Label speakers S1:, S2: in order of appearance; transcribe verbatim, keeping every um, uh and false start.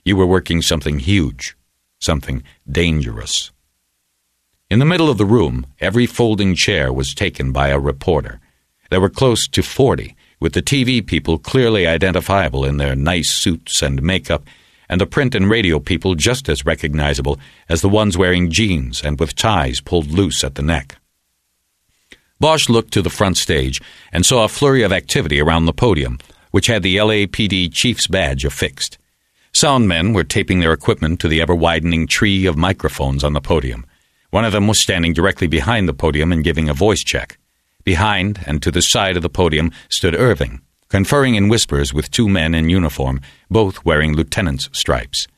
S1: You were working something huge, something dangerous. In the middle of the room, every folding chair was taken by a reporter. There were close to forty, with the T V people clearly identifiable in their nice suits and makeup, and the print and radio people just as recognizable as the ones wearing jeans and with ties pulled loose at the neck. Bosch looked to the front stage and saw a flurry of activity around the podium, which had the L A P D chief's badge affixed. Sound men were taping their equipment to the ever-widening tree of microphones on the podium. One of them was standing directly behind the podium and giving a voice check. Behind and to the side of the podium stood Irving, conferring in whispers with two men in uniform, both wearing lieutenant's stripes.